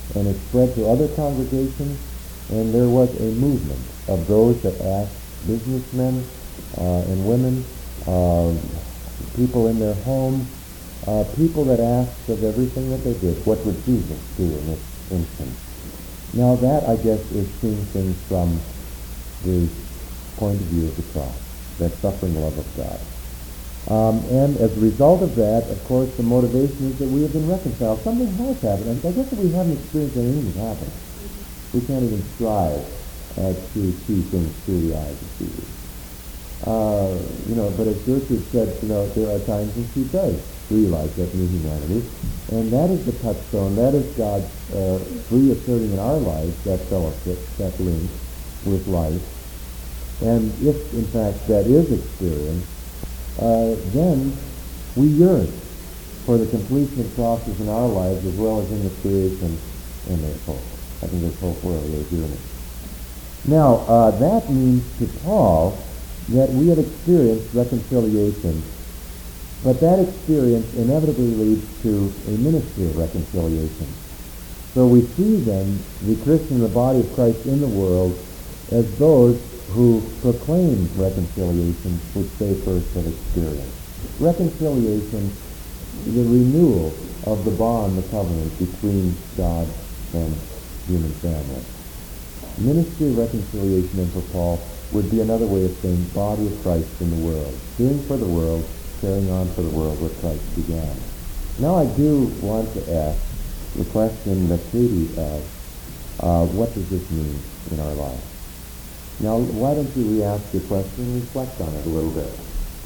and it spread to other congregations, and there was a movement of those that asked businessmen uh, and women, uh, people in their homes, uh, people that asked of everything that they did, what would Jesus do in this instance? Now that, I guess, is seeing things from the point of view of the cross, that suffering love of God. Um, and as a result of that, of course, the motivation is that we have been reconciled. Something has happened. I guess that we haven't experienced that anything has happened. We can't even strive uh, to see things through the eyes of Jesus. Uh, you know, but as Gertrude said, you know, there are times when she does realize that new humanity, and that is the touchstone. That is God's uh, reasserting in our lives that fellowship, that link with life. And if, in fact, that is experienced, uh, then we yearn for the completion of crosses in our lives as well as in the creation, and there's hope. I think there's hope where there's yearning. Now, uh, that means to Paul that we have experienced reconciliation, but that experience inevitably leads to a ministry of reconciliation. So we see then the Christian in the body of Christ in the world as those who proclaim reconciliation, which they first have experienced. Reconciliation is the renewal of the bond, the covenant between God and human family. Ministry of reconciliation, then, for Paul, would be another way of saying body of Christ in the world, doing for the world, carrying on for the world what Christ began. Now I do want to ask the question that Katie asked, uh, what does this mean in our lives? Now, why don't you re-ask your question and reflect on it a little bit?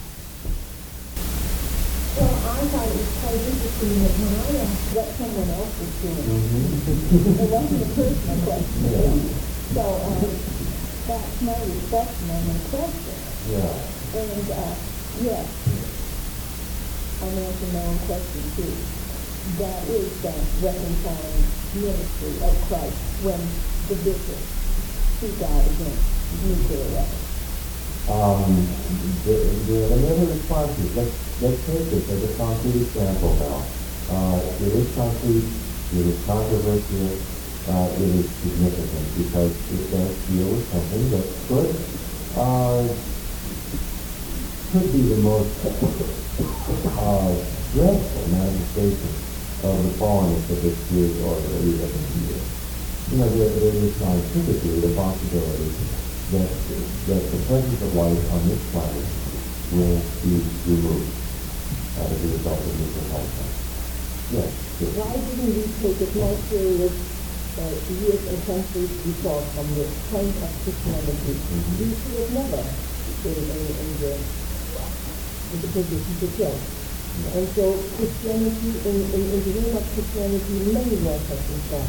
Well, I thought it was quite interesting that when I asked what someone else was doing, Mm-hmm. it wasn't a personal question. Yeah. So um, that's my reflection on my question. Yeah. And uh, yes, I'm answering my own question too. That is the reconciling ministry of Christ when the bishop speak out against nuclear weapons. Um, the, the, the other responses, let's, let's take this as a concrete example now. Uh, it is concrete, it is controversial, uh, it is significant because it does deal with something that could, uh, could be the most uh, dreadful manifestation of the fallenness of this Jewish order that we have here. You know, there, there is scientifically the possibility that, that the presence of life on this planet will be removed uh, as a result of nuclear holocaust. Yes. Yes. Why didn't we take it more serious uh, years and centuries before from the point of Christianity? Mm-hmm. We should have never been in, in, the, in the position to kill. Yeah. And so Christianity, in, in, in the name of Christianity, many wars have been fought.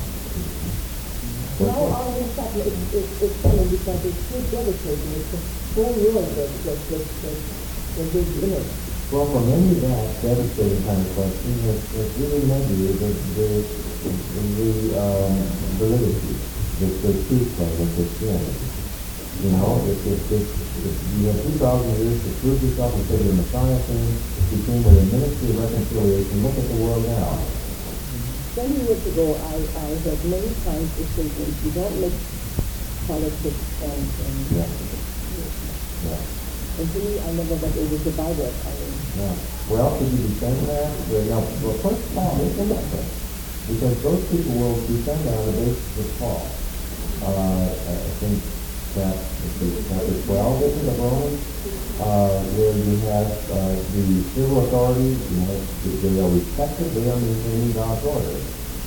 Now all of a sudden it's, it's, it's funny because it's so devastating. It's the whole world that that that that that is in it. Well, for many that devastating kind of question has, has really measured the, the, the um, validity, the, the truth claim of Christianity. You know, if, if, if, if you have two thousand years to prove yourself and say the Messiah came, he came with a ministry of reconciliation, look at the world now. Twenty years ago, I, I had many times the statement, you don't mix politics and, and Yeah. Yeah. and to me, I never went over the Bible. I mean, Yeah. Well, could you defend that? Well, no. Well, first Paul, let's look at that. Because those people will defend that on the basis of Paul. Uh, I think that chapter twelve, isn't it, Romans? Uh, where you have uh, the civil authorities, you know, they are respected, they are maintaining God's order.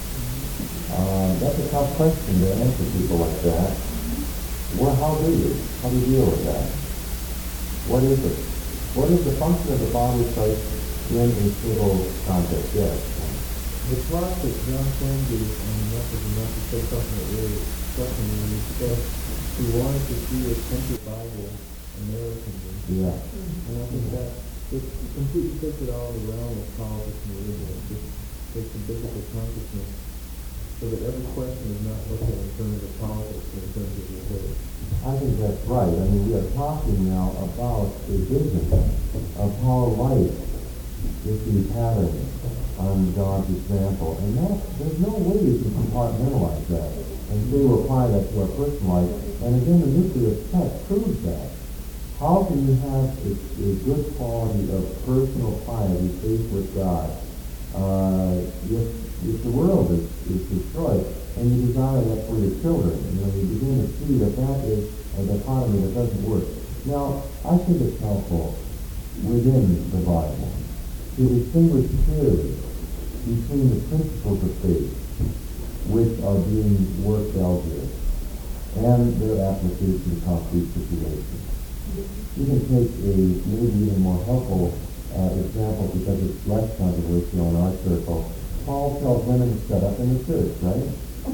Uh, that's a tough question to answer people like that. Well, how do you? How do you deal with that? What is it? What is the function of the body of Christ in a civil context? Yes. The prophet John Candy, and that was enough to say something that really struck me when he said he wanted to see a temperate Bible Americanly. Yeah. And I think that it completely takes it out of the realm of politics and religion. It just takes the biblical consciousness so that every question is not looked at in terms of politics, but in terms of your faith. I think that's right. I mean, we are talking now about a vision of how life is the pattern on God's example. And that, there's no way you can compartmentalize that and say we'll apply that to our personal life. And again, the nuclear test proves that. How can you have a, a good quality of personal piety, faith with God, uh, if, if the world is, is destroyed, and you desire that for your children? You know, you begin to see that that is a dichotomy that doesn't work. Now, I think it's helpful within the Bible to distinguish clearly between the principles of faith, which are being worked out here, and their application to concrete situations. You can take a maybe even more helpful uh, example because it's less controversial in our circle. Paul tells women to set up in the church, right?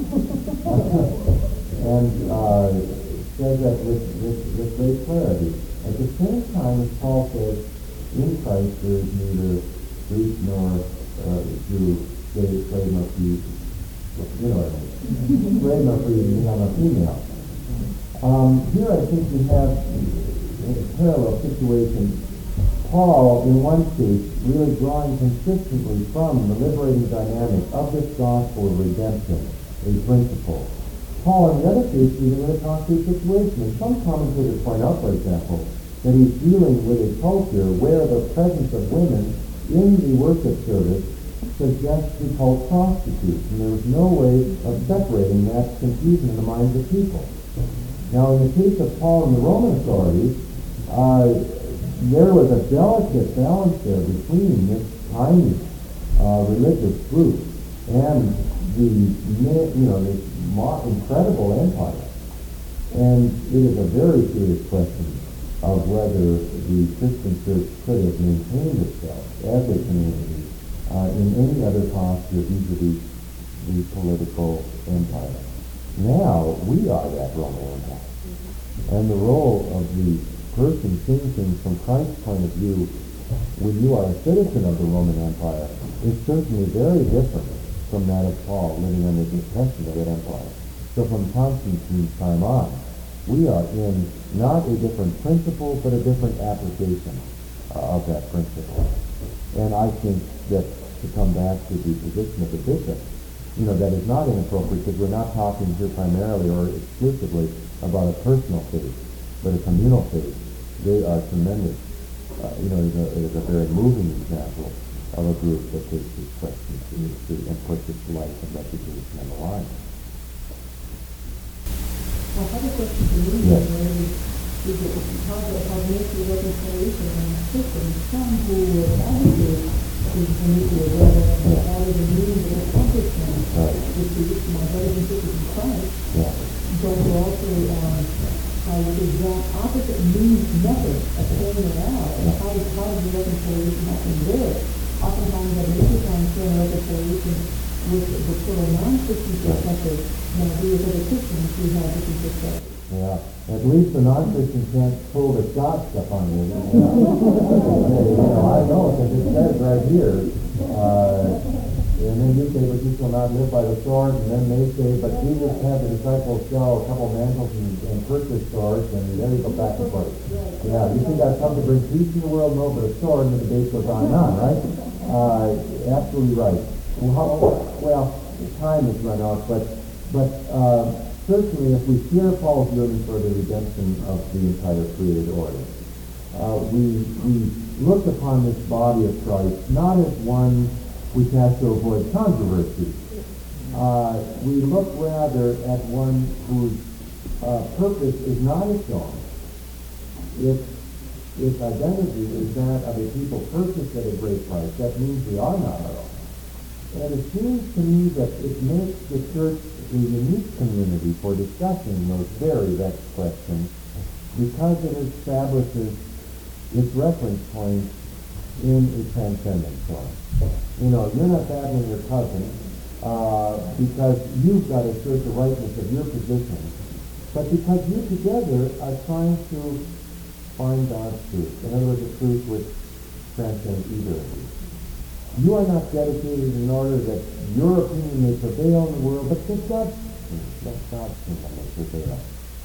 and uh, says that with, with, with great clarity. At the same time, Paul says, in Christ there is neither Greek nor uh, Jew, slave, slave nor free, you know what I mean, slave nor free, male nor female. Um, here I think we have a parallel situation. Paul, in one case, really drawing consistently from the liberating dynamic of this gospel of redemption, a principle. Paul, in the other case, dealing with a concrete situation. And some commentators point out, for example, that he's dealing with a culture where the presence of women in the worship service suggests the cult prostitutes. And there was no way of separating that confusion in the minds of people. Now, in the case of Paul and the Roman authorities, uh, there was a delicate balance there between this tiny uh, religious group and the, you know, this incredible empire. And it is a very serious question of whether the Christian church could have maintained itself as a community uh, in any other posture vis-a-vis the political empire. Now, we are that Roman Empire. And the role of the person thinking from Christ's point of view, when you are a citizen of the Roman Empire, is certainly very different from that of Paul living under the oppression of that empire. So from Constantine's time on, we are in not a different principle, but a different application uh, of that principle. And I think that to come back to the position of the bishop, you know, that is not inappropriate because we're not talking here primarily or exclusively about a personal faith, but a communal faith. They are tremendous. Uh, you know, it is, a, it is a very moving example of a group that takes this question seriously and puts its life and reputation on the line. Well, I have a question for you. Yes. Is it because of how nuclear reconciliation and system, some who will advocate the nuclear weapon and added a meaning of accomplishment, which is my brothers and sisters in Christ, but who also um, how the exact opposite means method of carrying it out, and how does how does the reconciliation happen there? Oftentimes, I many times share reconciliation with the sort of non-Christian perspective, and we as other Christians who have different perspectives. Yeah, at least the non-Christian can't pull the God stuff on you. Yeah. You know, I know, because it says right here, uh, and then you say, but you shall not live by the sword, and then they say, but Jesus had the disciples sell a couple mantles and, and purchase swords, and there you go back and forth. Yeah, you think that's something to bring peace in the world? No, but a sword, and the debate goes on and on, right? Uh, absolutely right. Well, how, well, the time has run out, but, but, uh, certainly, if we share Paul's yearning for the redemption of the entire created order, uh, we, we look upon this body of Christ not as one which has to avoid controversy. Uh, we look rather at one whose uh, purpose is not its own. Its, its identity is that of a people purchased at a great price. That means we are not our own. And it seems to me that it makes the church a unique community for discussing those very vexed questions because it establishes its reference point in a transcendent form. You know, you're not battling your cousin uh, because you've got to assert the rightness of your position, but because you together are trying to find God's truth. In other words, a truth which transcends either of you. You are not dedicated in order that your opinion may prevail in the world, but that God's truth, that God's kingdom may prevail.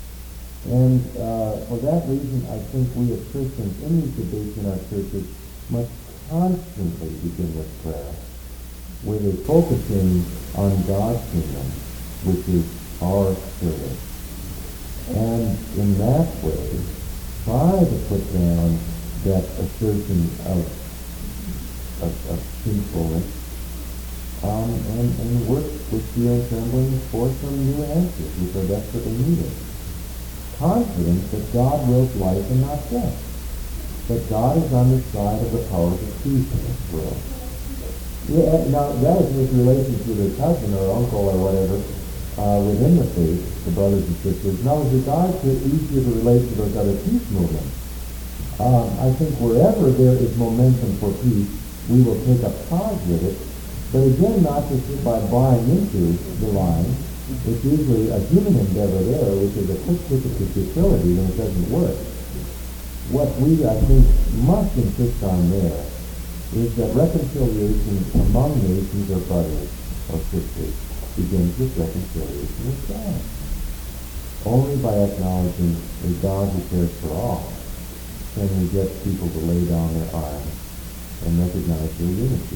And uh, for that reason, I think we as Christians in these debates in our churches must constantly begin with prayer, where they focus in on God's kingdom, which is our service. And in that way, try to put down that assertion of, of, of sinfulness, um, and, and work with fear and trembling for some new answers, which are desperately needed. Confident that God wills life and not death, that God is on the side of the powers of peace in this world. Yeah, now that is with relation to their cousin or uncle or whatever uh, within the faith, the brothers and sisters. Now, with regard to easier to relate to those other peace movements, um, I think wherever there is momentum for peace, we will take a pause with it, but again, not just by buying into the line. It's usually a human endeavor there, which is a quick ticket to futility when it doesn't work. What we, I think, must insist on there is that reconciliation among nations or brothers or sisters begins with reconciliation with God. Only by acknowledging a God who cares for all can we get people to lay down their arms and recognize their unity.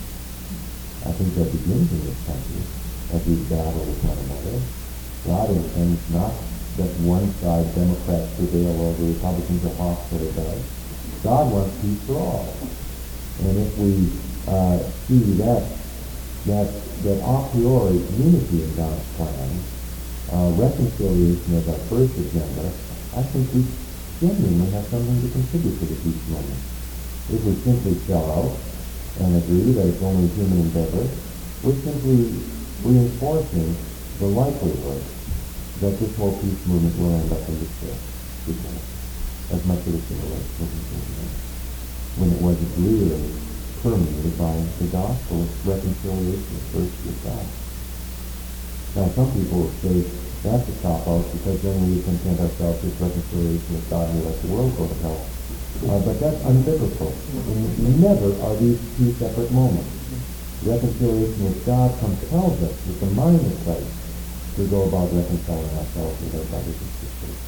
I think that begins in this country as we battle with one another. God intends not that one side, Democrats, prevail over Republicans or Hofstadter does. God wants peace for all. And if we uh, see that, that, that a priori unity in God's plan, uh, reconciliation as our first agenda, I think we genuinely have something to contribute to the peace movement. If we simply sell out and agree that it's only human endeavor, we're simply reinforcing the likelihood that this whole peace movement will end up in despair, as much as it's in the late movement, when it wasn't really permeated by the gospel of reconciliation first with God. Now, some people will say that's a cop-out because then we content ourselves with reconciliation with God and we let the world go to hell. Uh, but that's unbiblical. And never are these two separate moments. Reconciliation with God compels us with the mind of Christ to go about reconciling ourselves with our brothers and sisters.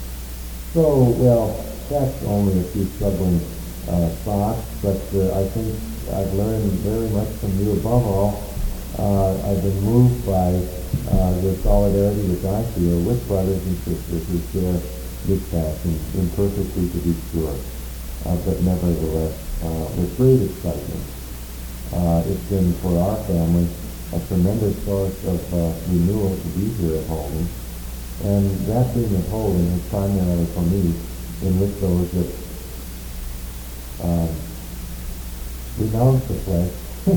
So, well, that's only a few struggling uh, thoughts, but uh, I think I've learned very much from you. Above all, uh, I've been moved by uh, the solidarity that I feel with brothers and sisters who share this passion, imperfectly to be sure, uh, but nevertheless uh, with great excitement. Uh, it's been for our family a tremendous source of uh, renewal to be here at Holden. And that being at Holden is primarily for me, in which those that um, renounce the flesh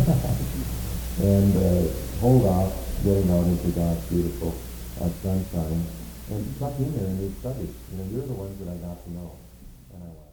and uh, hold off getting out into God's beautiful uh, sunshine and tuck in there and read studies. You know, you're the ones that I got to know. And I